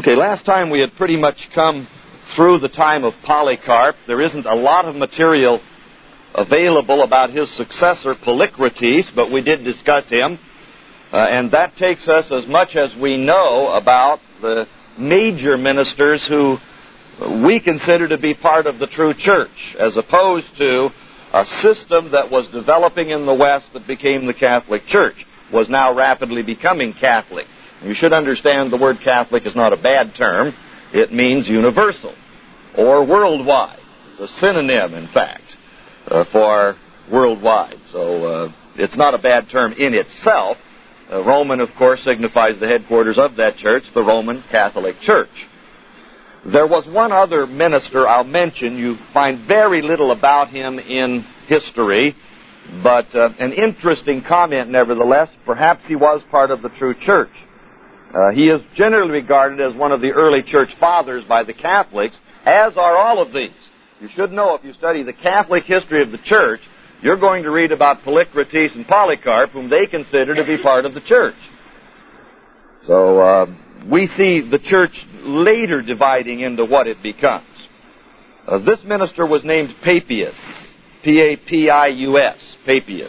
Okay, last time we had pretty much come through the time of Polycarp. There isn't a lot of material available about his successor, Polycrates, but we did discuss him. And that takes us as much as we know about the major ministers who we consider to be part of the true church, as opposed to a system that was developing in the West that became the Catholic Church, was now rapidly becoming Catholic. You should understand the word Catholic is not a bad term. It means universal or worldwide. It's a synonym, in fact, for worldwide. So it's not a bad term in itself. Roman, of course, signifies the headquarters of that church, the Roman Catholic Church. There was one other minister I'll mention. You find very little about him in history, but an interesting comment nevertheless. Perhaps he was part of the true church. He is generally regarded as one of the early church fathers by the Catholics, as are all of these. You should know, if you study the Catholic history of the church, you're going to read about Polycrates and Polycarp, whom they consider to be part of the church. So we see the church later dividing into what it becomes. This minister was named Papias, P-A-P-I-U-S, Papias.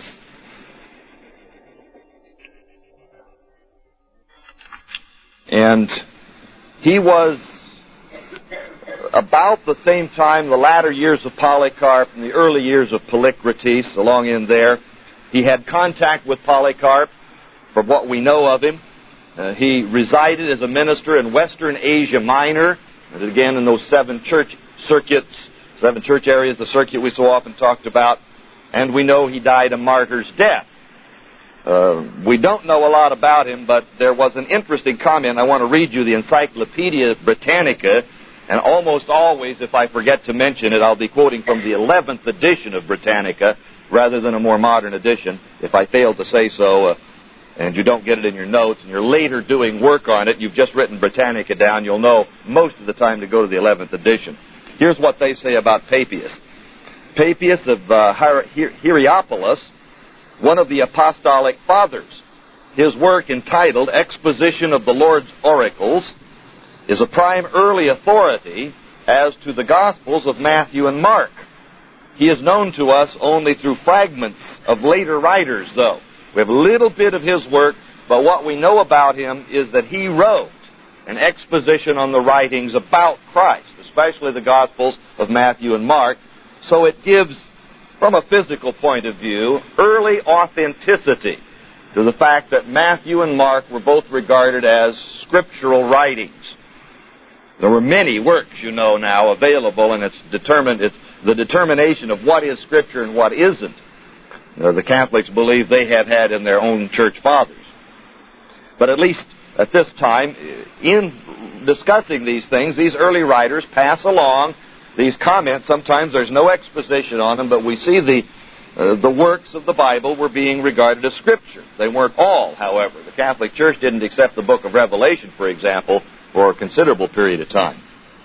And he was about the same time, the latter years of Polycarp and the early years of Polycrates, along in there. He had contact with Polycarp, from what we know of him. He resided as a minister in Western Asia Minor, and again in those 7 church circuits, 7 church areas, the circuit we so often talked about, and we know he died a martyr's death. We don't know a lot about him, but there was an interesting comment. I want to read you the Encyclopedia Britannica, and almost always, if I forget to mention it, I'll be quoting from the 11th edition of Britannica, rather than a more modern edition. If I fail to say so, and you don't get it in your notes, and you're later doing work on it, you've just written Britannica down, you'll know most of the time to go to the 11th edition. Here's what they say about Papias. Papias of Hierapolis, one of the apostolic fathers. His work, entitled Exposition of the Lord's Oracles, is a prime early authority as to the Gospels of Matthew and Mark. He is known to us only through fragments of later writers, though. We have a little bit of his work, but what we know about him is that he wrote an exposition on the writings about Christ, especially the Gospels of Matthew and Mark, so it gives, from a physical point of view, early authenticity to the fact that Matthew and Mark were both regarded as scriptural writings. There were many works, you know now, available, and it's the determination of what is Scripture and what isn't. The Catholics believe they have had in their own church fathers. But at least at this time, in discussing these things, these early writers pass along these comments. Sometimes there's no exposition on them, but we see the works of the Bible were being regarded as Scripture. They weren't all, however. The Catholic Church didn't accept the book of Revelation, for example, for a considerable period of time.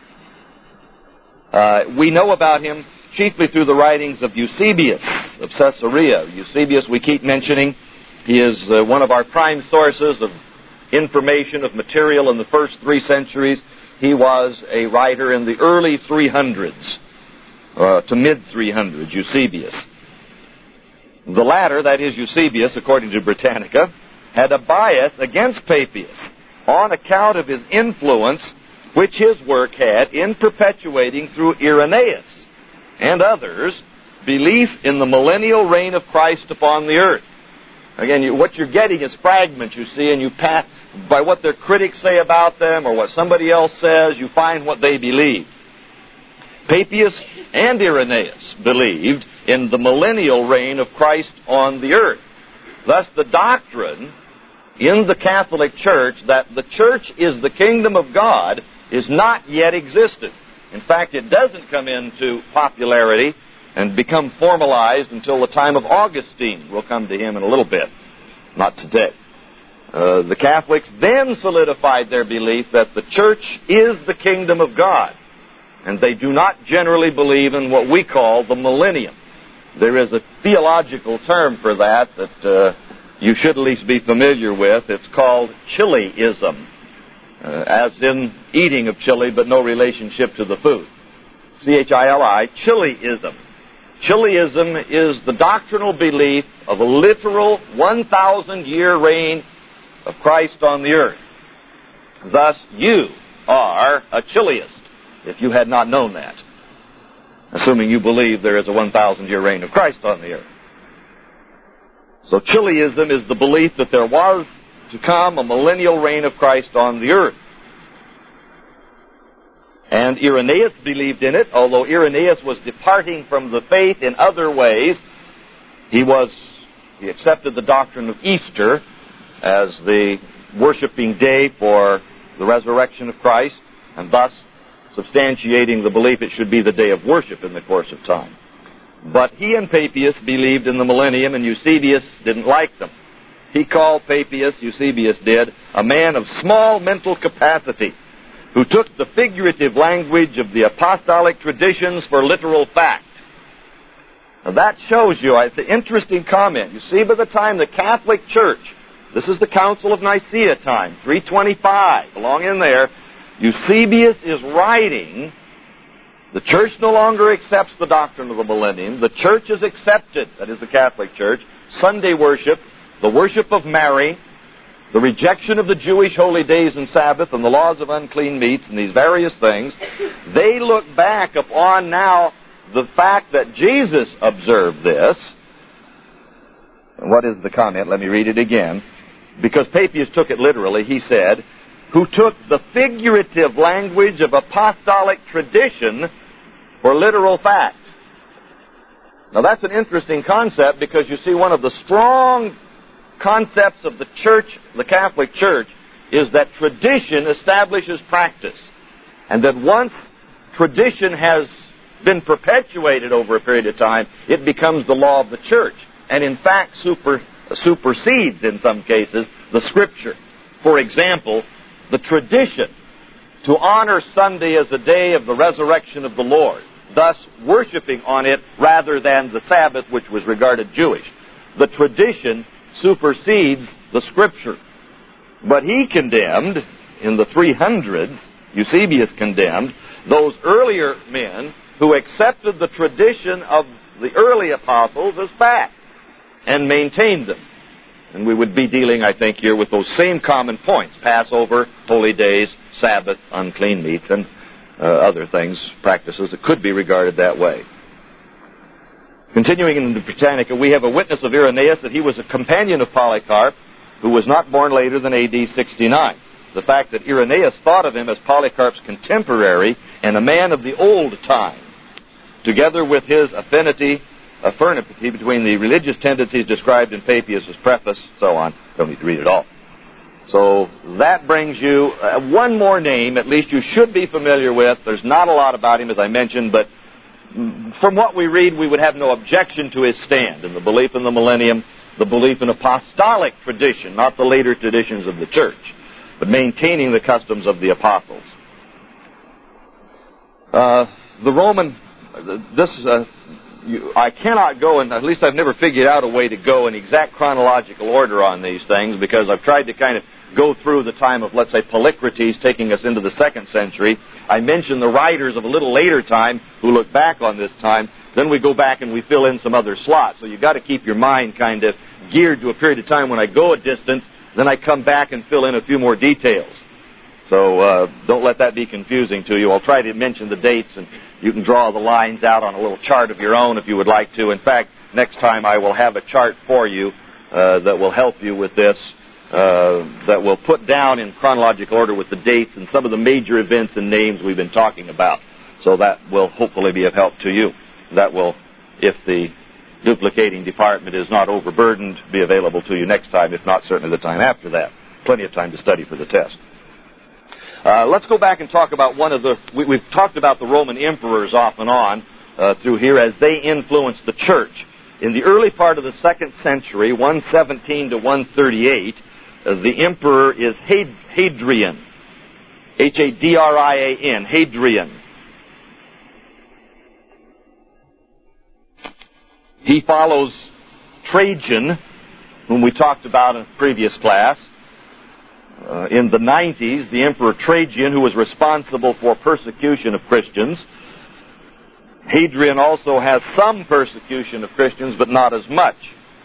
We know about him chiefly through the writings of Eusebius of Caesarea. Eusebius we keep mentioning. He is one of our prime sources of information, of material in the first 3 centuries. He was a writer in the early 300s, to mid-300s, Eusebius. The latter, that is Eusebius, according to Britannica, had a bias against Papias on account of his influence which his work had in perpetuating through Irenaeus and others belief in the millennial reign of Christ upon the earth. Again, what you're getting is fragments, you see, and you pass by what their critics say about them or what somebody else says, you find what they believe. Papias and Irenaeus believed in the millennial reign of Christ on the earth. Thus, the doctrine in the Catholic Church that the church is the kingdom of God is not yet existent. In fact, it doesn't come into popularity and become formalized until the time of Augustine. We'll come to him in a little bit, not today. The Catholics then solidified their belief that the church is the kingdom of God, and they do not generally believe in what we call the millennium. There is a theological term for that you should at least be familiar with. It's called Chiliism. as in eating of chili, but no relationship to the food. C-H-I-L-I, Chiliism. Chiliism is the doctrinal belief of a literal 1,000-year reign of Christ on the earth. Thus, you are a Chiliist, if you had not known that, assuming you believe there is a 1,000-year reign of Christ on the earth. So Chiliism is the belief that there was to come a millennial reign of Christ on the earth. And Irenaeus believed in it, although Irenaeus was departing from the faith in other ways. He accepted the doctrine of Easter as the worshiping day for the resurrection of Christ, and thus substantiating the belief it should be the day of worship in the course of time. But he and Papias believed in the millennium, and Eusebius didn't like them. He called Papias, Eusebius did, a man of small mental capacity, who took the figurative language of the apostolic traditions for literal fact. Now that shows you, it's an interesting comment. You see, by the time the Catholic Church, this is the Council of Nicaea time, 325, along in there, Eusebius is writing, the Church no longer accepts the doctrine of the millennium. The Church has accepted, that is the Catholic Church, Sunday worship, the worship of Mary, the rejection of the Jewish holy days and Sabbath and the laws of unclean meats and these various things. They look back upon now the fact that Jesus observed this. And what is the comment? Let me read it again. Because Papias took it literally, he said, who took the figurative language of apostolic tradition for literal fact. Now that's an interesting concept, because you see, one of the strong concepts of the Church, the Catholic Church, is that tradition establishes practice. And that once tradition has been perpetuated over a period of time, it becomes the law of the Church. And in fact supersedes, in some cases, the Scripture. For example, the tradition to honor Sunday as the day of the resurrection of the Lord, thus worshiping on it rather than the Sabbath, which was regarded Jewish. The tradition supersedes the Scripture. But he condemned, in the 300s, Eusebius condemned, those earlier men who accepted the tradition of the early apostles as fact and maintained them. And we would be dealing, I think, here with those same common points: Passover, holy days, Sabbath, unclean meats, and other things, practices that could be regarded that way. Continuing in the Britannica, we have a witness of Irenaeus that he was a companion of Polycarp, who was not born later than A.D. 69. The fact that Irenaeus thought of him as Polycarp's contemporary and a man of the old time, together with his affinity between the religious tendencies described in Papias' preface, so on. Don't need to read it all. So that brings you one more name, at least you should be familiar with. There's not a lot about him, as I mentioned, but from what we read, we would have no objection to his stand in the belief in the millennium, the belief in apostolic tradition, not the later traditions of the Church, but maintaining the customs of the apostles. I cannot go, and at least I've never figured out a way to go in exact chronological order on these things, because I've tried to kind of go through the time of, let's say, Polycrates, taking us into the 2nd century. I mentioned the writers of a little later time who look back on this time. Then we go back and we fill in some other slots. So you've got to keep your mind kind of geared to a period of time when I go a distance, then I come back and fill in a few more details. So don't let that be confusing to you. I'll try to mention the dates, and you can draw the lines out on a little chart of your own if you would like to. In fact, next time I will have a chart for you that will help you with this, that will put down in chronological order with the dates and some of the major events and names we've been talking about. So that will hopefully be of help to you. That will, if the duplicating department is not overburdened, be available to you next time, if not certainly the time after that. Plenty of time to study for the test. Let's go back and talk about we've talked about the Roman emperors off and on through here as they influenced the church. In the early part of the 2nd century, 117 to 138, the emperor is Hadrian. Hadrian. Hadrian. He follows Trajan, whom we talked about in a previous class. In the 90s, the Emperor Trajan, who was responsible for persecution of Christians. Hadrian also has some persecution of Christians, but not as much.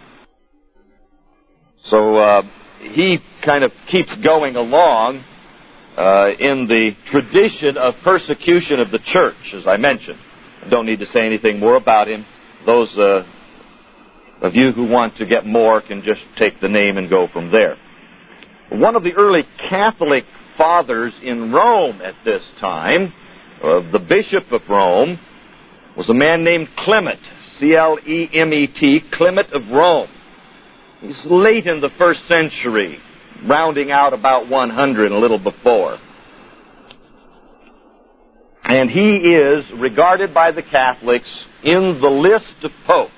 So he kind of keeps going along in the tradition of persecution of the church, as I mentioned. I don't need to say anything more about him. Those of you who want to get more can just take the name and go from there. One of the early Catholic fathers in Rome at this time, the Bishop of Rome, was a man named Clement, C-L-E-M-E-T, Clement of Rome. He's late in the 1st century, rounding out about 100, a little before. And he is regarded by the Catholics in the list of popes.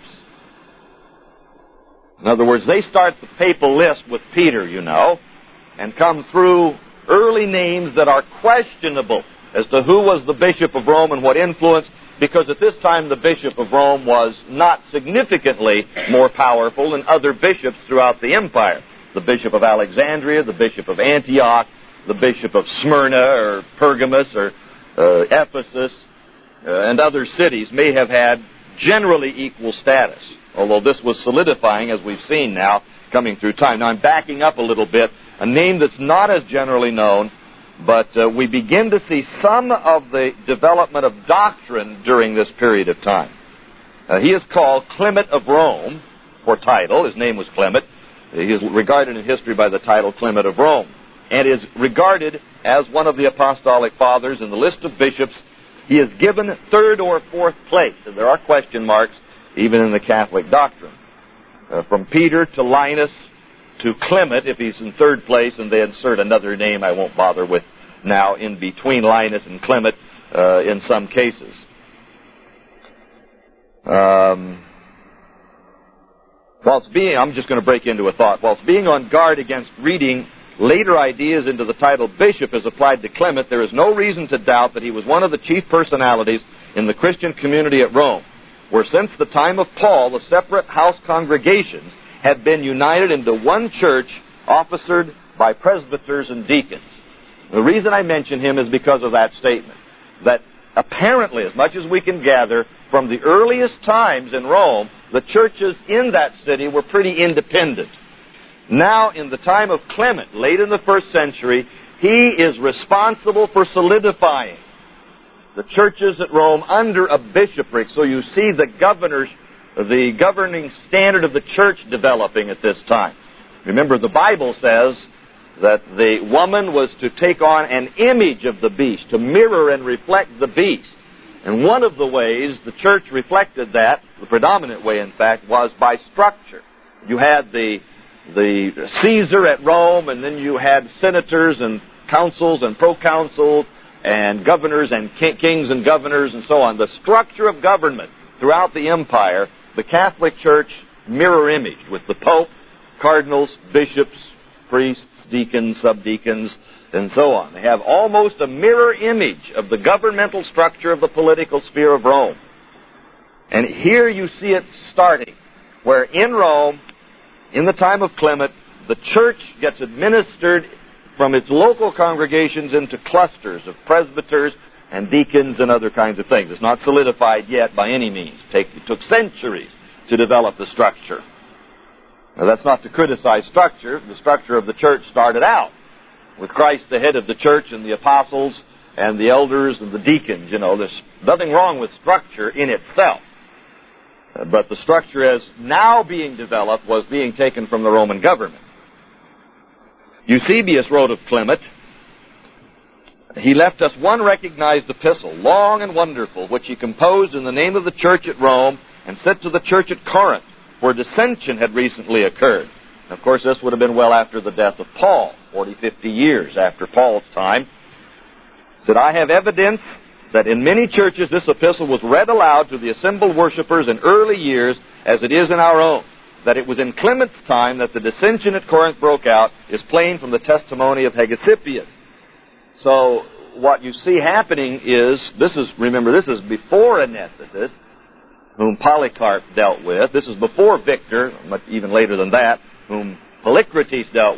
In other words, they start the papal list with Peter, you know, and come through early names that are questionable as to who was the Bishop of Rome and what influence, because at this time the Bishop of Rome was not significantly more powerful than other bishops throughout the empire. The Bishop of Alexandria, the Bishop of Antioch, the Bishop of Smyrna or Pergamus or Ephesus, and other cities may have had generally equal status, although this was solidifying, as we've seen now, coming through time. Now I'm backing up a little bit, a name that's not as generally known, but we begin to see some of the development of doctrine during this period of time. He is called Clement of Rome, for title. His name was Clement. He is regarded in history by the title Clement of Rome, and is regarded as one of the apostolic fathers in the list of bishops. He is given 3rd or 4th place, and there are question marks even in the Catholic doctrine. From Peter to Linus to Clement, if he's in 3rd place, and they insert another name I won't bother with now in between Linus and Clement in some cases. I'm just going to break into a thought. Whilst being on guard against reading later ideas into the title bishop as applied to Clement, there is no reason to doubt that he was one of the chief personalities in the Christian community at Rome, where since the time of Paul, the separate house congregations had been united into one church officered by presbyters and deacons. The reason I mention him is because of that statement, that apparently, as much as we can gather, from the earliest times in Rome, the churches in that city were pretty independent. Now, in the time of Clement, late in the 1st century, he is responsible for solidifying the churches at Rome under a bishopric. So you see the governing standard of the church developing at this time. Remember, the Bible says that the woman was to take on an image of the beast, to mirror and reflect the beast. And one of the ways the church reflected that, the predominant way in fact, was by structure. You had the Caesar at Rome, and then you had senators and consuls and proconsuls and governors and kings and governors and so on. The structure of government throughout the empire, the Catholic Church mirror-imaged with the Pope, cardinals, bishops, priests, deacons, subdeacons, and so on. They have almost a mirror image of the governmental structure of the political sphere of Rome. And here you see it starting, where in Rome, in the time of Clement, the church gets administered from its local congregations into clusters of presbyters and deacons and other kinds of things. It's not solidified yet by any means. It took centuries to develop the structure. Now, that's not to criticize structure. The structure of the church started out with Christ, the head of the church, and the apostles, and the elders, and the deacons. You know, there's nothing wrong with structure in itself. But the structure as now being developed was being taken from the Roman government. Eusebius wrote of Clement, he left us one recognized epistle, long and wonderful, which he composed in the name of the church at Rome and sent to the church at Corinth, where dissension had recently occurred. Of course, this would have been well after the death of Paul, 40, 50 years after Paul's time. He said, I have evidence that in many churches this epistle was read aloud to the assembled worshippers in early years as it is in our own. That it was in Clement's time that the dissension at Corinth broke out is plain from the testimony of Hegesippus. So what you see happening is, this is before Anicetus, whom Polycarp dealt with. This is before Victor, much even later than that, whom Polycrates dealt with.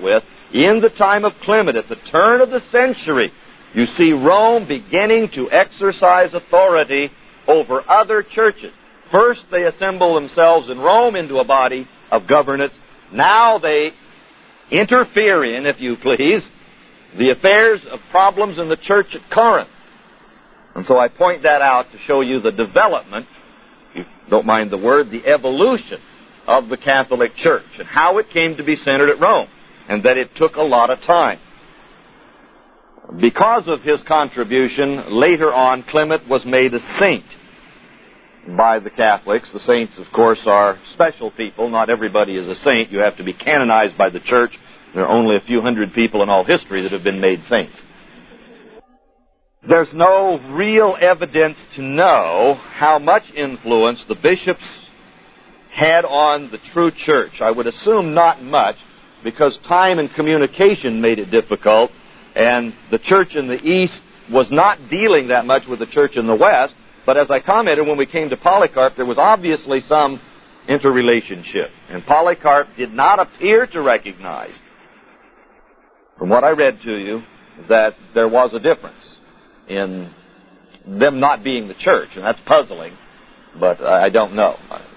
in the time of Clement, at the turn of the century, you see Rome beginning to exercise authority over other churches. First, they assemble themselves in Rome into a body of governance. Now they interfere in, if you please, the affairs of problems in the church at Corinth. And so I point that out to show you the development, if you don't mind the word, the evolution of the Catholic Church and how it came to be centered at Rome, and that it took a lot of time. Because of his contribution, later on, Clement was made a saint by the Catholics. The saints, of course, are special people. Not everybody is a saint. You have to be canonized by the church. There are only a few hundred people in all history that have been made saints. There's no real evidence to know how much influence the bishops had on the true church. I would assume not much, because time and communication made it difficult, and the church in the East was not dealing that much with the church in the West. But as I commented when we came to Polycarp, there was obviously some interrelationship. And Polycarp did not appear to recognize, from what I read to you, that there was a difference in them not being the church. And that's puzzling, but I don't know.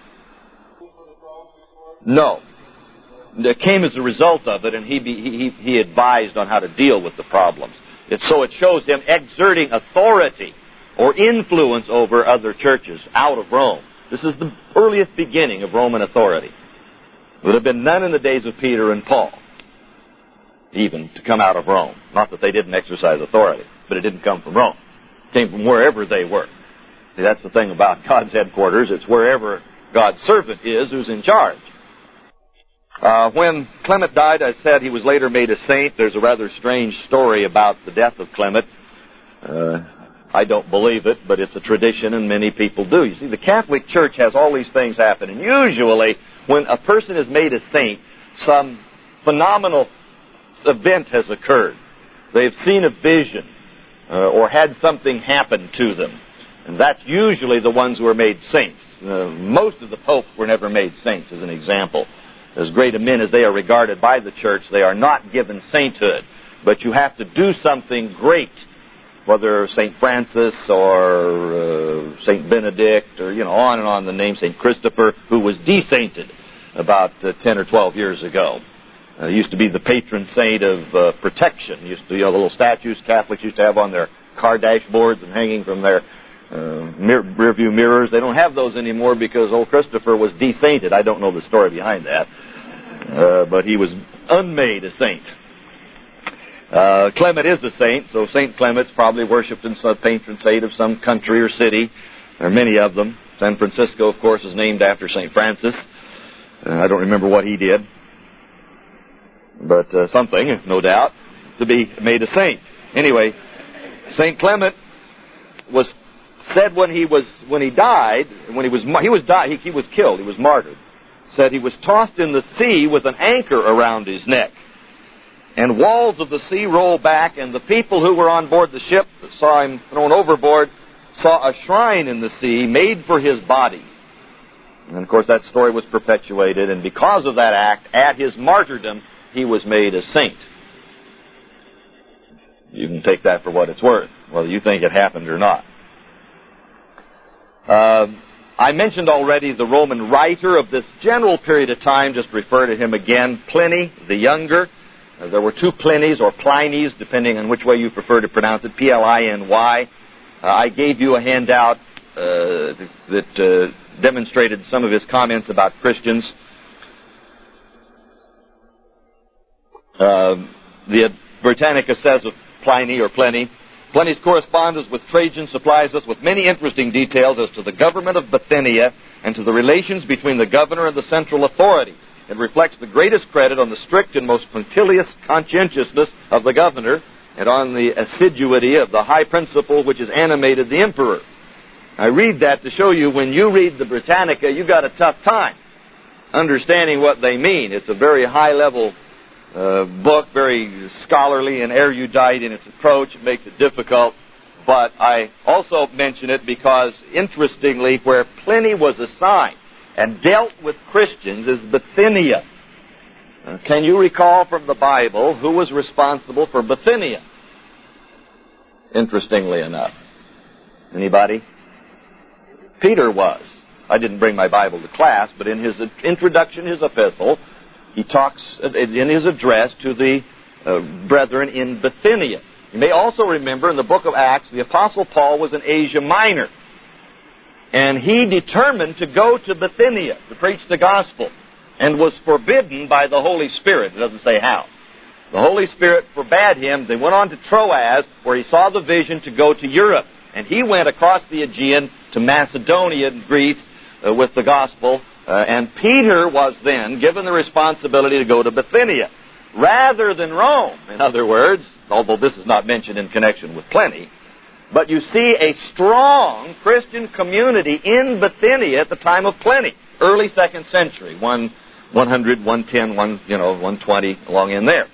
No. It came as a result of it, and he advised on how to deal with the problems. So it shows him exerting authority or influence over other churches out of Rome. This is the earliest beginning of Roman authority. There would have been none in the days of Peter and Paul, even, to come out of Rome. Not that they didn't exercise authority, but it didn't come from Rome. It came from wherever they were. See, that's the thing about God's headquarters. It's wherever God's servant is who's in charge. When Clement died, I said he was later made a saint. There's a rather strange story about the death of Clement. I don't believe it, but it's a tradition, and many people do. You see, the Catholic Church has all these things happen, and usually when a person is made a saint, some phenomenal event has occurred. They've seen a vision or had something happen to them, and that's usually the ones who are made saints. Most of the popes were never made saints, as an example. As great a men as they are regarded by the church, they are not given sainthood. But you have to do something great, whether St. Francis or St. Benedict or, on and on the name, St. Christopher, who was desainted about 10 or 12 years ago. Used to be the patron saint of protection. Used to be the little statues Catholics used to have on their car dashboards and hanging from their rear-view mirrors. They don't have those anymore because old Christopher was desainted. I don't know the story behind that, but he was unmade a saint. Clement is a saint, so St. Clement's probably worshipped in some patron saint of some country or city. There are many of them. San Francisco, of course, is named after St. Francis. I don't remember what he did, but something, no doubt, to be made a saint. Anyway, St. Clement was said when he died, he was killed, he was martyred. Said he was tossed in the sea with an anchor around his neck. And walls of the sea rolled back, and the people who were on board the ship that saw him thrown overboard saw a shrine in the sea made for his body. And, of course, that story was perpetuated, and because of that act, at his martyrdom, he was made a saint. You can take that for what it's worth, whether you think it happened or not. I mentioned already the Roman writer of this general period of time. Just refer to him again, Pliny the Younger. There were two Plinys, or Plinies, depending on which way you prefer to pronounce it, P-L-I-N-Y. I gave you a handout that demonstrated some of his comments about Christians. The Britannica says of Pliny, or Pliny, Pliny's correspondence with Trajan supplies us with many interesting details as to the government of Bithynia and to the relations between the governor and the central authority. It reflects the greatest credit on the strict and most punctilious conscientiousness of the governor and on the assiduity of the high principle which has animated the emperor. I read that to show you when you read the Britannica, you got a tough time understanding what they mean. It's a very high-level book, very scholarly and erudite in its approach. It makes it difficult. But I also mention it because, interestingly, where Pliny was assigned and dealt with Christians is Bithynia. Can you recall from the Bible who was responsible for Bithynia? Interestingly enough. Anybody? Peter was. I didn't bring my Bible to class, but in his introduction, his epistle, he talks in his address to the brethren in Bithynia. You may also remember in the book of Acts, the Apostle Paul was in Asia Minor. And he determined to go to Bithynia to preach the gospel, and was forbidden by the Holy Spirit. It doesn't say how. The Holy Spirit forbade him. They went on to Troas, where he saw the vision to go to Europe. And he went across the Aegean to Macedonia and Greece with the gospel. And Peter was then given the responsibility to go to Bithynia, rather than Rome. In other words, although this is not mentioned in connection with Pliny, but you see a strong Christian community in Bithynia at the time of Pliny, early 2nd century, 100, 110, 120, along in there.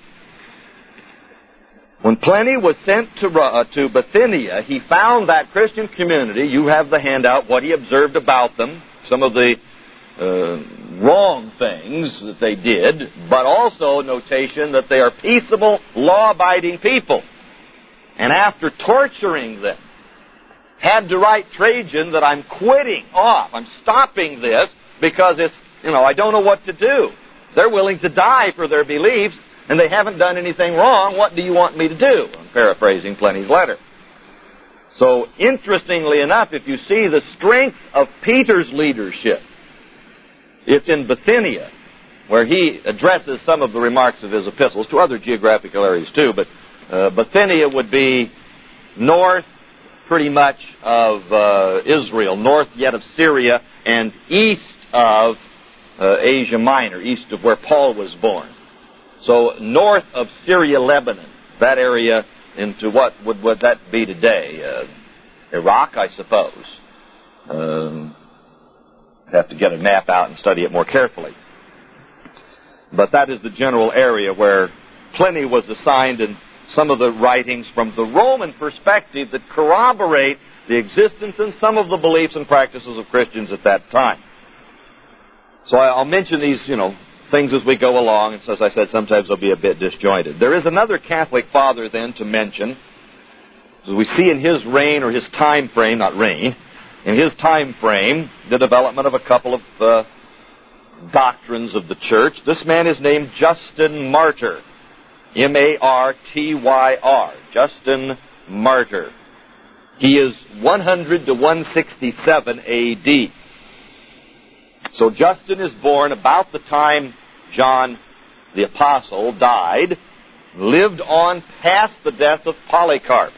When Pliny was sent to Bithynia, he found that Christian community. You have the handout, what he observed about them, some of the wrong things that they did, but also notation that they are peaceable, law-abiding people. And after torturing them, had to write Trajan that I'm quitting off. I'm stopping this because it's, I don't know what to do. They're willing to die for their beliefs, and they haven't done anything wrong. What do you want me to do? I'm paraphrasing Pliny's letter. So, interestingly enough, if you see the strength of Peter's leadership, it's in Bithynia, where he addresses some of the remarks of his epistles to other geographical areas too, but Bithynia would be north pretty much of Israel, north yet of Syria, and east of Asia Minor, east of where Paul was born. So north of Syria, Lebanon, that area into what would that be today? Iraq, I suppose. I'd have to get a map out and study it more carefully. But that is the general area where Pliny was assigned, and some of the writings from the Roman perspective that corroborate the existence and some of the beliefs and practices of Christians at that time. So I'll mention these, things as we go along, and as I said, sometimes they'll be a bit disjointed. There is another Catholic father then to mention. As we see in his reign, or his time frame, not reign, in his time frame, the development of a couple of doctrines of the church. This man is named Justin Martyr. M-A-R-T-Y-R. Justin Martyr. He is 100 to 167 A.D. So Justin is born about the time John the Apostle died, lived on past the death of Polycarp.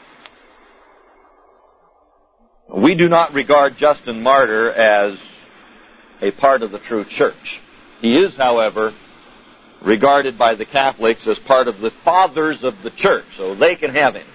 We do not regard Justin Martyr as a part of the true church. He is, however, regarded by the Catholics as part of the fathers of the church, so they can have him.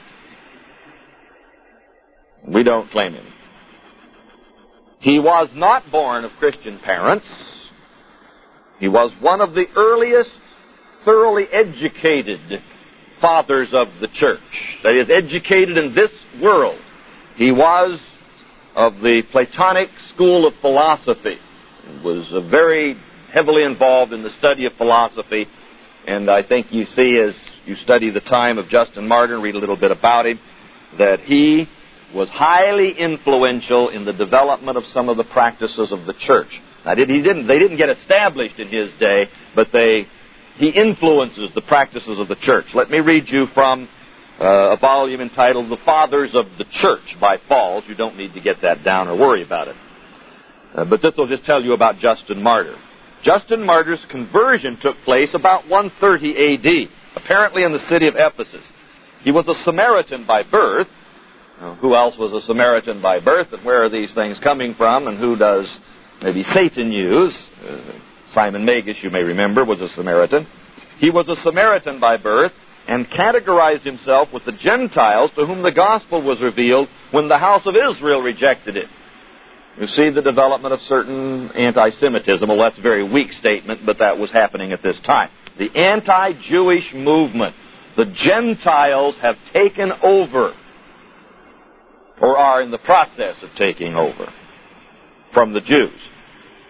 We don't claim him. He was not born of Christian parents. He was one of the earliest thoroughly educated fathers of the church. That is, educated in this world. He was of the Platonic school of philosophy. He was very heavily involved in the study of philosophy, and I think you see as you study the time of Justin Martyr and read a little bit about him, that he was highly influential in the development of some of the practices of the church. Now, they didn't get established in his day, but he influences the practices of the church. Let me read you from a volume entitled The Fathers of the Church by Falls. You don't need to get that down or worry about it. But this will just tell you about Justin Martyr. Justin Martyr's conversion took place about 130 A.D., apparently in the city of Ephesus. He was a Samaritan by birth. Who else was a Samaritan by birth, and where are these things coming from, and who does maybe Satan use? Simon Magus, you may remember, was a Samaritan. He was a Samaritan by birth and categorized himself with the Gentiles to whom the gospel was revealed when the house of Israel rejected it. You see the development of certain anti-Semitism. Well, that's a very weak statement, but that was happening at this time. The anti-Jewish movement. The Gentiles have taken over, or are in the process of taking over, from the Jews.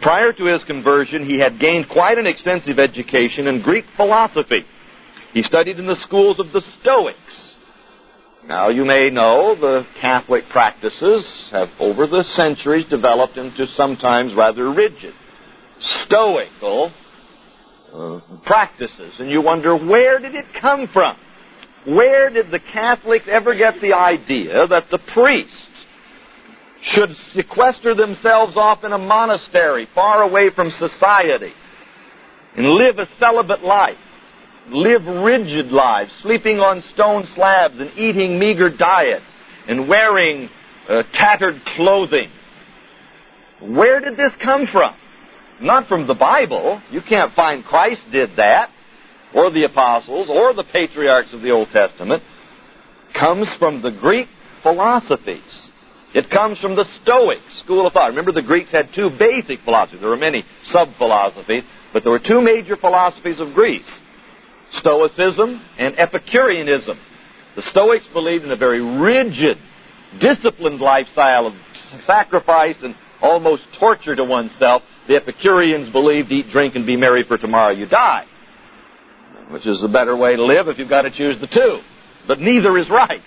Prior to his conversion, he had gained quite an extensive education in Greek philosophy. He studied in the schools of the Stoics. Now, you may know the Catholic practices have, over the centuries, developed into sometimes rather rigid, stoical practices. And you wonder, where did it come from? Where did the Catholics ever get the idea that the priests should sequester themselves off in a monastery far away from society and live a celibate life, live rigid lives, sleeping on stone slabs and eating meager diet and wearing tattered clothing? Where did this come from? Not from the Bible. You can't find Christ did that, or the apostles, or the patriarchs of the Old Testament. It comes from the Greek philosophies. It comes from the Stoic school of thought. Remember, the Greeks had two basic philosophies. There were many sub-philosophies, but there were two major philosophies of Greece: Stoicism and Epicureanism. The Stoics believed in a very rigid, disciplined lifestyle of sacrifice and almost torture to oneself. The Epicureans believed, eat, drink, and be merry, for tomorrow you die, which is the better way to live if you've got to choose the two. But neither is right.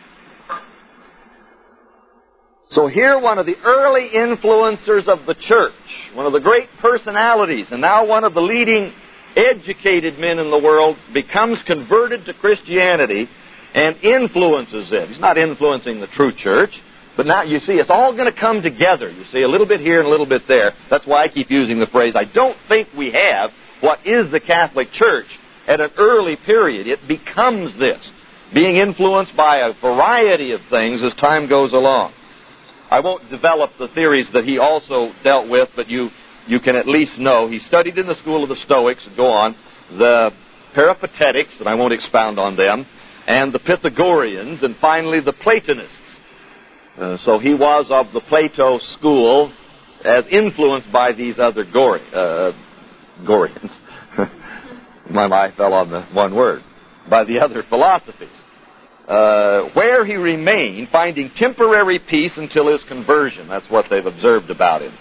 So here, one of the early influencers of the church, one of the great personalities, and now one of the leading educated men in the world, becomes converted to Christianity and influences it. He's not influencing the true church, but now, you see, it's all going to come together. You see, a little bit here and a little bit there. That's why I keep using the phrase, I don't think we have what is the Catholic Church at an early period. It becomes this, being influenced by a variety of things as time goes along. I won't develop the theories that he also dealt with, but you can at least know. He studied in the school of the Stoics, and go on, the Peripatetics, and I won't expound on them, and the Pythagoreans, and finally the Platonists. So he was of the Plato school, as influenced by these other Gorians. My eye fell on the one word. By the other philosophies. Where he remained, finding temporary peace until his conversion. That's what they've observed about him.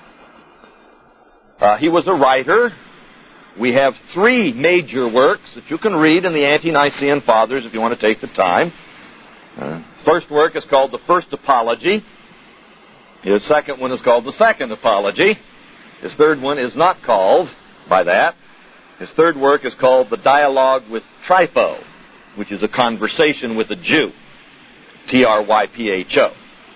He was a writer. We have three major works that you can read in the Ante-Nicene Fathers if you want to take the time. First work is called the First Apology. His second one is called the Second Apology. His third one is not called by that. His third work is called the Dialogue with Trypho, which is a conversation with a Jew. Trypho.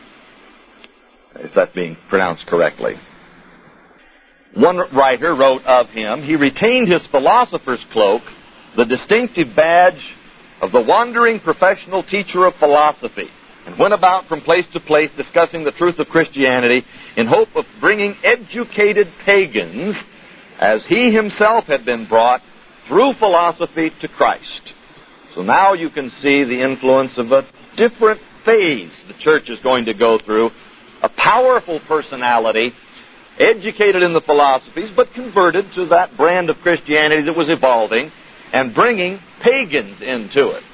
If that's being pronounced correctly. One writer wrote of him, he retained his philosopher's cloak, the distinctive badge of the wandering professional teacher of philosophy, and went about from place to place discussing the truth of Christianity in hope of bringing educated pagans, as he himself had been brought through philosophy to Christ. So now you can see the influence of a different phase the church is going to go through. A powerful personality, educated in the philosophies, but converted to that brand of Christianity that was evolving, and bringing pagans into it.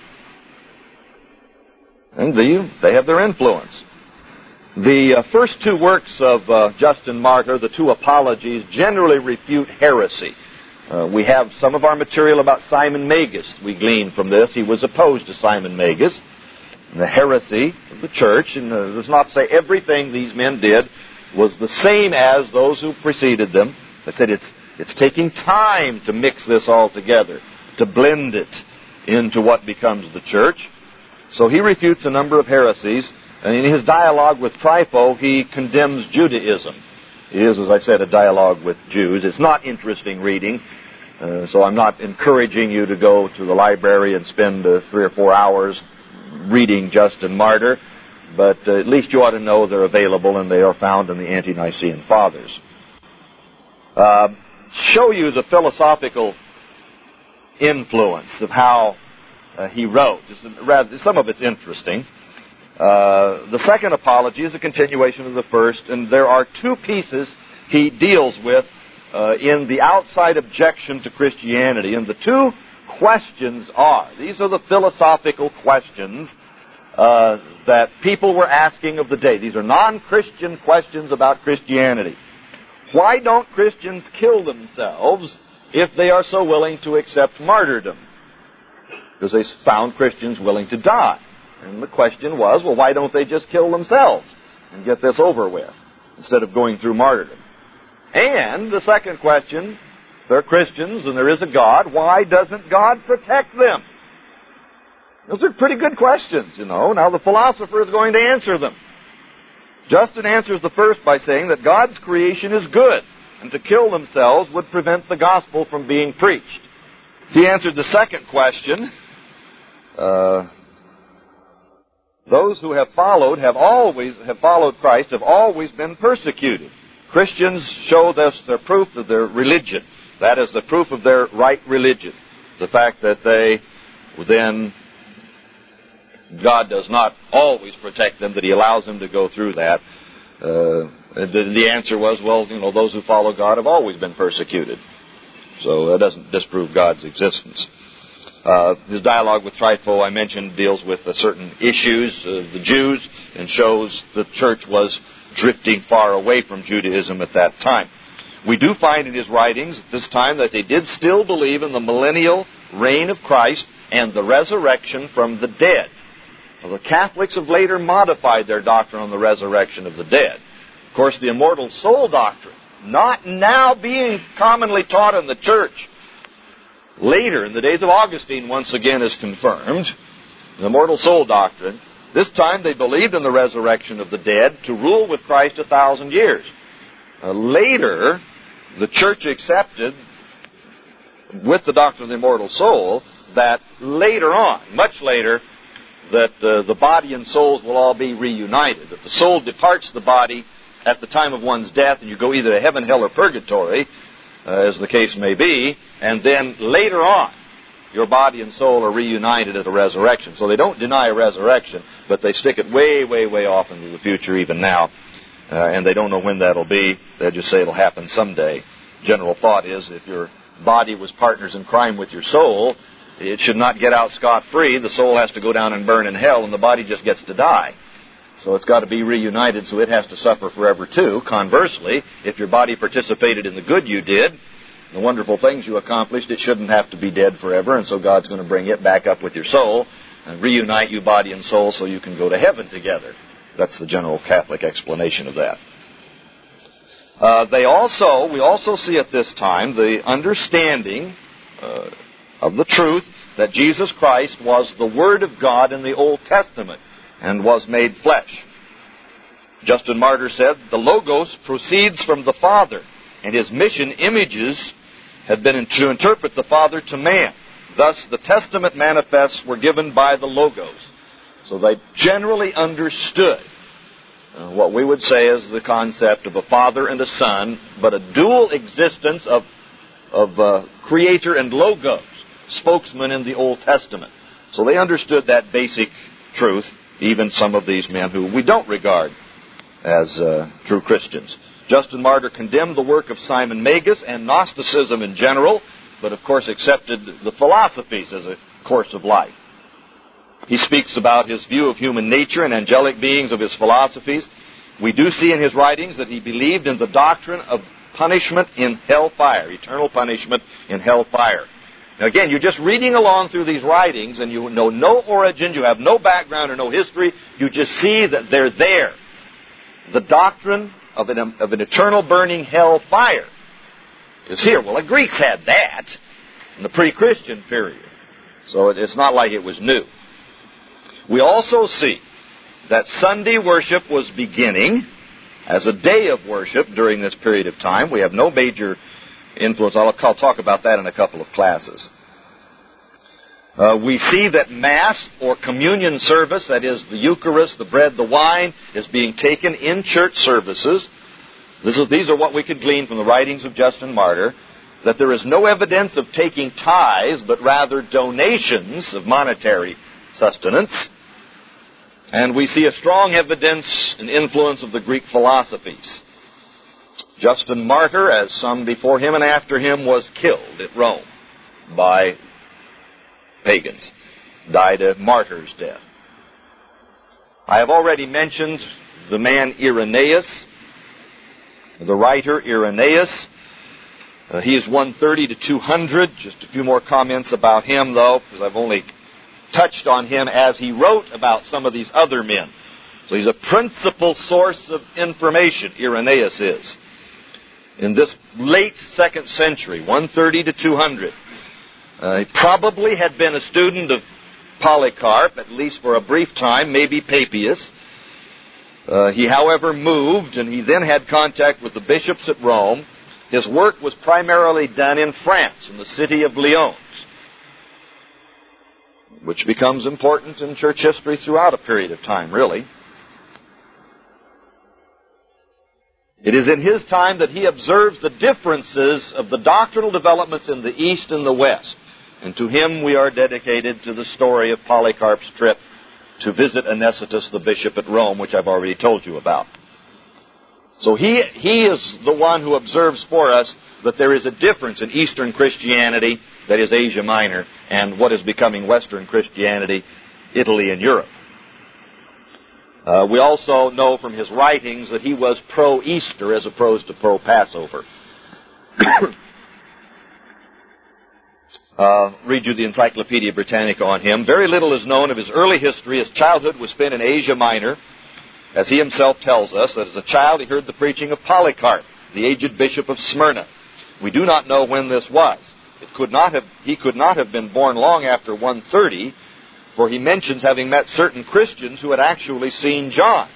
And they have their influence. The first two works of Justin Martyr, the two apologies, generally refute heresy. We have some of our material about Simon Magus. We glean from this. He was opposed to Simon Magus, the heresy of the church, and does not say everything these men did was the same as those who preceded them. They said it's taking time to mix this all together, to blend it into what becomes the church. So he refutes a number of heresies, and in his dialogue with Trypho, he condemns Judaism. It is, as I said, a dialogue with Jews. It's not interesting reading, so I'm not encouraging you to go to the library and spend 3 or 4 hours reading Justin Martyr, but at least you ought to know they're available, and they are found in the Ante-Nicene Fathers. Show you the philosophical influence of how he wrote. Some of it's interesting. The Second Apology is a continuation of the first, and there are two pieces he deals with in the outside objection to Christianity. And the two questions are, these are the philosophical questions that people were asking of the day. These are non-Christian questions about Christianity. Why don't Christians kill themselves if they are so willing to accept martyrdom? Because they found Christians willing to die. And the question was, well, why don't they just kill themselves and get this over with instead of going through martyrdom? And the second question, if they're Christians and there is a God, why doesn't God protect them? Those are pretty good questions, you know. Now the philosopher is going to answer them. Justin answers the first by saying that God's creation is good, and to kill themselves would prevent the gospel from being preached. He answered the second question. Those who have followed Christ have always been persecuted. Christians show this their proof of their religion. That is the proof of their right religion. The fact that they then, God does not always protect them, that He allows them to go through that. The answer was, well, you know, those who follow God have always been persecuted. So that doesn't disprove God's existence. His dialogue with Trypho, I mentioned, deals with certain issues of the Jews and shows the church was drifting far away from Judaism at that time. We do find in his writings at this time that they did still believe in the millennial reign of Christ and the resurrection from the dead. Well, the Catholics have later modified their doctrine on the resurrection of the dead. Of course, the immortal soul doctrine, not now being commonly taught in the church, later, in the days of Augustine, once again is confirmed. The immortal soul doctrine. This time they believed in the resurrection of the dead to rule with Christ 1,000 years. Later, the church accepted, with the doctrine of the immortal soul, that later on, much later, that the body and souls will all be reunited. That the soul departs the body at the time of one's death, and you go either to heaven, hell, or purgatory, as the case may be, and then later on, your body and soul are reunited at the resurrection. So they don't deny a resurrection, but they stick it way, way, way off into the future even now, and they don't know when that'll be. They'll just say it'll happen someday. General thought is, if your body was partners in crime with your soul, it should not get out scot-free. The soul has to go down and burn in hell, and the body just gets to die. So it's got to be reunited, so it has to suffer forever too. Conversely, if your body participated in the good you did, the wonderful things you accomplished, it shouldn't have to be dead forever, and so God's going to bring it back up with your soul and reunite you body and soul so you can go to heaven together. That's the general Catholic explanation of that. We also see at this time the understanding of the truth that Jesus Christ was the Word of God in the Old Testament and was made flesh. Justin Martyr said, the Logos proceeds from the Father, and His mission images had been to interpret the Father to man. Thus, the Testament manifests were given by the Logos. So they generally understood what we would say is the concept of a Father and a Son, but a dual existence of Creator and Logos, spokesman in the Old Testament. So they understood that basic truth, even some of these men who we don't regard as true Christians. Justin Martyr condemned the work of Simon Magus and Gnosticism in general, but of course accepted the philosophies as a course of life. He speaks about his view of human nature and angelic beings of his philosophies. We do see in his writings that he believed in the doctrine of punishment in hellfire, eternal punishment in hellfire. Now again, you're just reading along through these writings and you know no origin, you have no background or no history, you just see that they're there. The doctrine of an eternal burning hell fire is here. Well, the Greeks had that in the pre-Christian period. So it's not like it was new. We also see that Sunday worship was beginning as a day of worship during this period of time. We have no major influence. I'll talk about that in a couple of classes. We see that Mass or communion service, that is the Eucharist, the bread, the wine, is being taken in church services. These are what we could glean from the writings of Justin Martyr, that there is no evidence of taking tithes, but rather donations of monetary sustenance. And we see a strong evidence and influence of the Greek philosophies. Justin Martyr, as some before him and after him, was killed at Rome by pagans, died a martyr's death. I have already mentioned the man Irenaeus. The writer, Irenaeus, he is 130 to 200. Just a few more comments about him, though, because I've only touched on him as he wrote about some of these other men. So he's a principal source of information, Irenaeus is. In this late 2nd century, 130 to 200, he probably had been a student of Polycarp, at least for a brief time, maybe Papias. He, however, moved, and he then had contact with the bishops at Rome. His work was primarily done in France, in the city of Lyons, which becomes important in church history throughout a period of time, really. It is in his time that he observes the differences of the doctrinal developments in the East and the West. And to him we are dedicated to the story of Polycarp's trip to visit Anicetus, the bishop at Rome, which I've already told you about. So he is the one who observes for us that there is a difference in Eastern Christianity, that is Asia Minor, and what is becoming Western Christianity, Italy and Europe. We also know from his writings that he was pro-Easter as opposed to pro-Passover. Read you the Encyclopedia Britannica on him. Very little is known of his early history. His childhood was spent in Asia Minor. As he himself tells us, that as a child he heard the preaching of Polycarp, the aged bishop of Smyrna. We do not know when this was. He could not have been born long after 130, for he mentions having met certain Christians who had actually seen John,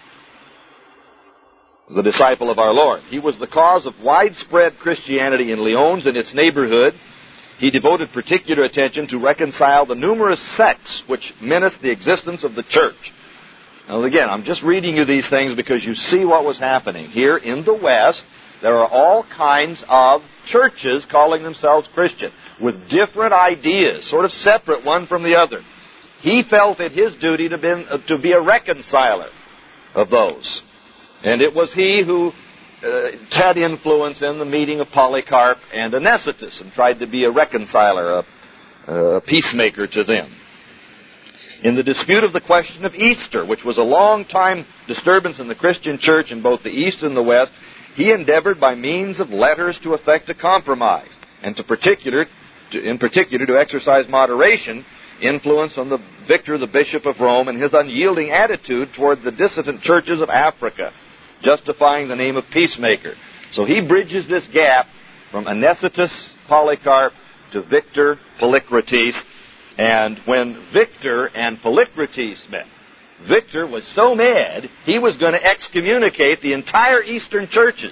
the disciple of our Lord. He was the cause of widespread Christianity in Lyons and its neighborhood. He devoted particular attention to reconcile the numerous sects which menaced the existence of the church. Now again, I'm just reading you these things because you see what was happening. Here in the West, there are all kinds of churches calling themselves Christian, with different ideas, sort of separate one from the other. He felt it his duty to be a reconciler of those. And it was he who had influence in the meeting of Polycarp and Anicetus and tried to be a reconciler, a peacemaker to them. In the dispute of the question of Easter, which was a long-time disturbance in the Christian church in both the East and the West, he endeavored by means of letters to effect a compromise, and in particular to exercise moderation, influence on the Victor, the Bishop of Rome, and his unyielding attitude toward the dissident churches of Africa, justifying the name of peacemaker. So he bridges this gap from Anicetus, Polycarp, to Victor, Polycrates. And when Victor and Polycrates met, Victor was so mad, he was going to excommunicate the entire Eastern churches.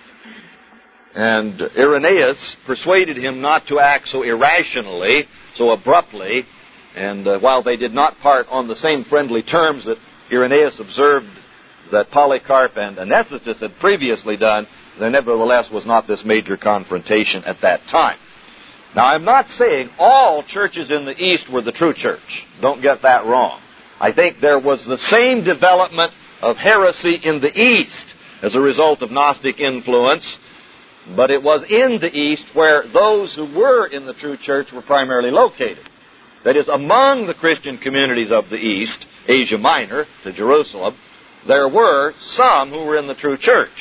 And Irenaeus persuaded him not to act so irrationally, so abruptly, and while they did not part on the same friendly terms that Irenaeus observed that Polycarp and Anicetus had previously done, there nevertheless was not this major confrontation at that time. Now, I'm not saying all churches in the East were the true church. Don't get that wrong. I think there was the same development of heresy in the East as a result of Gnostic influence, but it was in the East where those who were in the true church were primarily located. That is, among the Christian communities of the East, Asia Minor to Jerusalem, there were some who were in the true church.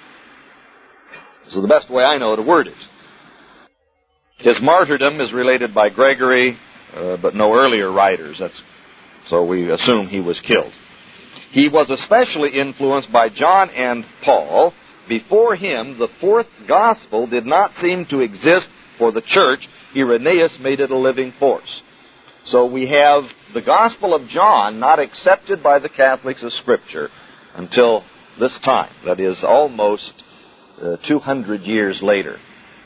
This is the best way I know to word it. His martyrdom is related by Gregory, but no earlier writers. So we assume he was killed. He was especially influenced by John and Paul. Before him, the fourth gospel did not seem to exist for the church. Irenaeus made it a living force. So we have the Gospel of John not accepted by the Catholics as Scripture until this time. That is almost 200 years later.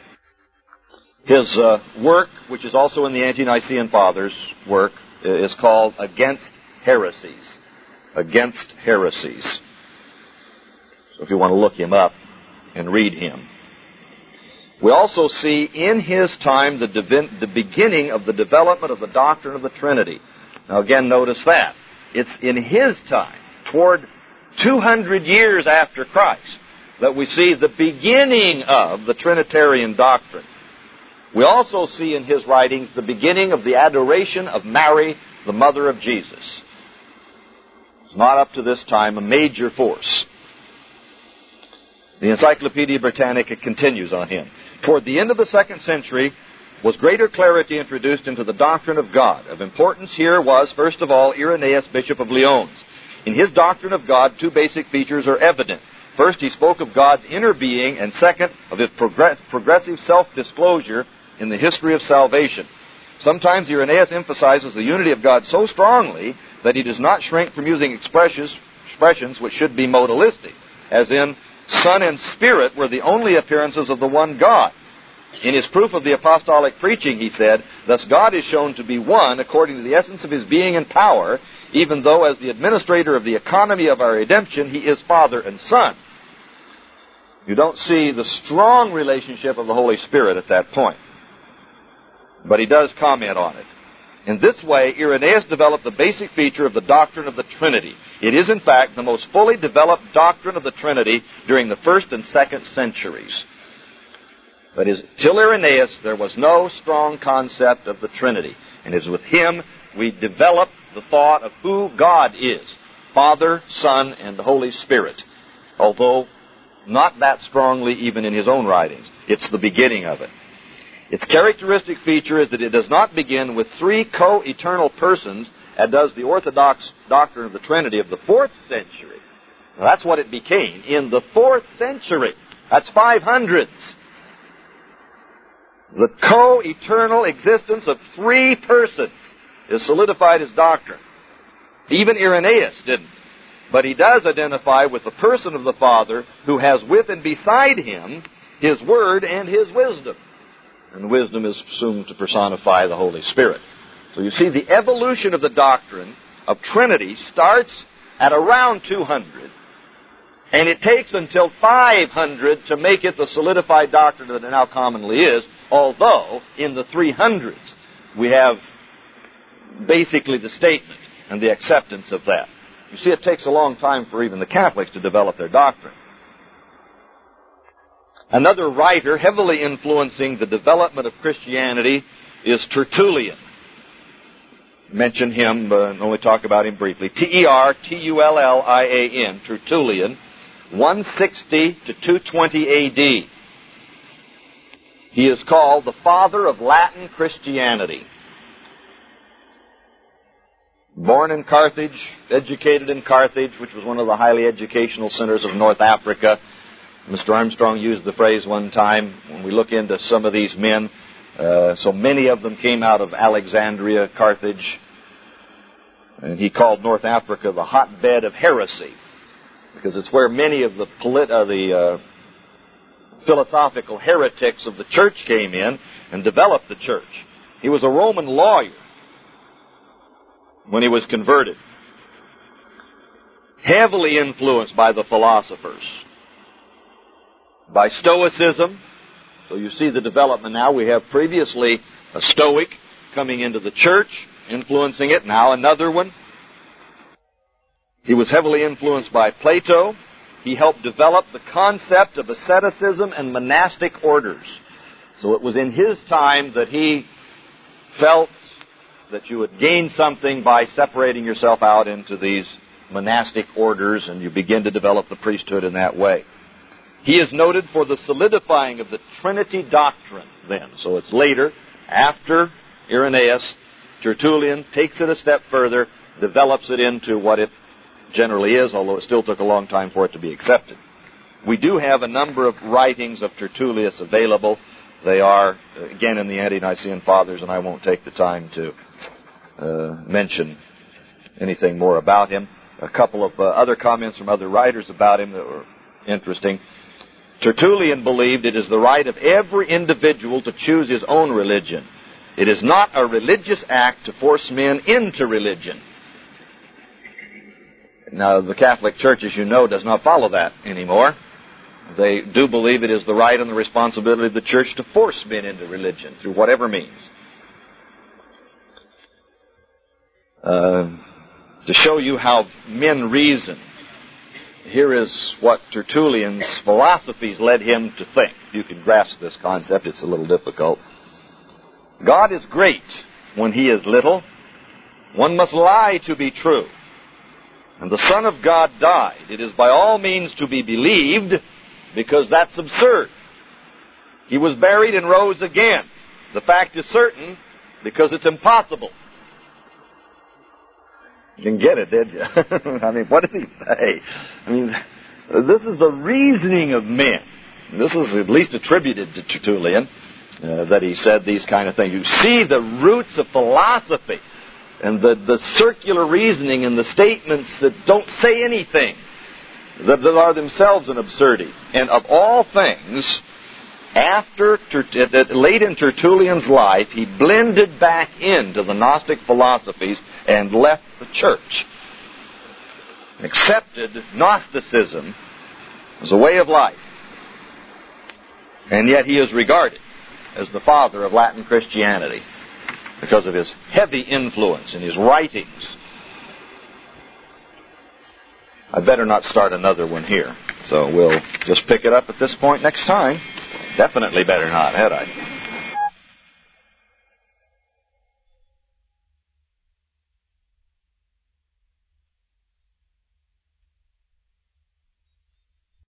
His work, which is also in the Ante-Nicene Fathers' work, is called Against Heresies. Against Heresies. So if you want to look him up and read him. We also see in his time the beginning of the development of the doctrine of the Trinity. Now again, notice that. It's in his time, toward 200 years after Christ, that we see the beginning of the Trinitarian doctrine. We also see in his writings the beginning of the adoration of Mary, the mother of Jesus. It's not up to this time a major force. The Encyclopedia Britannica continues on him. Toward the end of the 2nd century was greater clarity introduced into the doctrine of God. Of importance here was, first of all, Irenaeus, Bishop of Lyons. In his doctrine of God, 2 basic features are evident. First, he spoke of God's inner being, and second, of his progressive self-disclosure in the history of salvation. Sometimes Irenaeus emphasizes the unity of God so strongly that he does not shrink from using expressions which should be modalistic, as in, Son and Spirit were the only appearances of the one God. In his proof of the apostolic preaching, he said, thus God is shown to be one according to the essence of his being and power, even though as the administrator of the economy of our redemption, he is Father and Son. You don't see the strong relationship of the Holy Spirit at that point. But he does comment on it. In this way, Irenaeus developed the basic feature of the doctrine of the Trinity. It is, in fact, the most fully developed doctrine of the Trinity during the 1st and 2nd centuries. That is, till Irenaeus, there was no strong concept of the Trinity. And it is with him we develop the thought of who God is, Father, Son, and the Holy Spirit, although not that strongly even in his own writings. It's the beginning of it. Its characteristic feature is that it does not begin with 3 co-eternal persons, as does the Orthodox doctrine of the Trinity of the 4th century. Now, that's what it became in the 4th century. That's 500s. The co-eternal existence of 3 persons is solidified as doctrine. Even Irenaeus didn't. But he does identify with the person of the Father who has with and beside him his Word and his wisdom. And wisdom is assumed to personify the Holy Spirit. So you see, the evolution of the doctrine of Trinity starts at around 200, and it takes until 500 to make it the solidified doctrine that it now commonly is, although in the 300s we have basically the statement and the acceptance of that. You see, it takes a long time for even the Catholics to develop their doctrine. Another writer heavily influencing the development of Christianity is Tertullian. Mention him, but only talk about him briefly. Tertullian, Tertullian, 160 to 220 A.D. He is called the father of Latin Christianity. Born in Carthage, educated in Carthage, which was one of the highly educational centers of North Africa. Mr. Armstrong used the phrase one time, when we look into some of these men, so many of them came out of Alexandria, Carthage, and he called North Africa the hotbed of heresy, because it's where many of the philosophical heretics of the church came in and developed the church. He was a Roman lawyer when he was converted, heavily influenced by the philosophers, by Stoicism. So you see the development now. We have previously a Stoic coming into the church, influencing it. Now another one. He was heavily influenced by Plato. He helped develop the concept of asceticism and monastic orders. So it was in his time that he felt that you would gain something by separating yourself out into these monastic orders, and you begin to develop the priesthood in that way. He is noted for the solidifying of the Trinity doctrine then. So it's later, after Irenaeus, Tertullian takes it a step further, develops it into what it generally is, although it still took a long time for it to be accepted. We do have a number of writings of Tertullius available. They are, again, in the Ante-Nicene Fathers, and I won't take the time to mention anything more about him. A couple of other comments from other writers about him that were interesting. Tertullian believed it is the right of every individual to choose his own religion. It is not a religious act to force men into religion. Now, the Catholic Church, as you know, does not follow that anymore. They do believe it is the right and the responsibility of the church to force men into religion through whatever means. To show you how men reason, here is what Tertullian's philosophies led him to think. You can grasp this concept. It's a little difficult. God is great when he is little. One must lie to be true. And the Son of God died. It is by all means to be believed because that's absurd. He was buried and rose again. The fact is certain because it's impossible. You didn't get it, did you? I mean, what did he say? I mean, this is the reasoning of men. This is at least attributed to Tertullian, that he said these kind of things. You see the roots of philosophy and the circular reasoning and the statements that don't say anything, that are themselves an absurdity. And of all things, late in Tertullian's life, he blended back into the Gnostic philosophies and left the church. Accepted Gnosticism as a way of life. And yet he is regarded as the father of Latin Christianity because of his heavy influence in his writings. I better not start another one here. So we'll just pick it up at this point next time. Definitely better not, had I?